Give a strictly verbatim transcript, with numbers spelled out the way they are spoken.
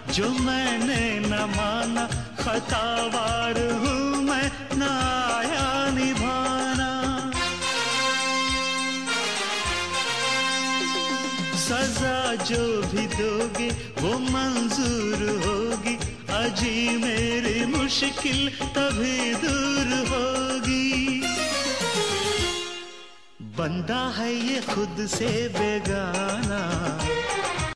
जो मैंने न माना, खतावार हूँ मैं, न आया निभाना। सजा जो भी दोगे वो मंजूर होगी, अजी मेरी मुश्किल तभी दूर होगी। बंदा है ये खुद से बेगाना,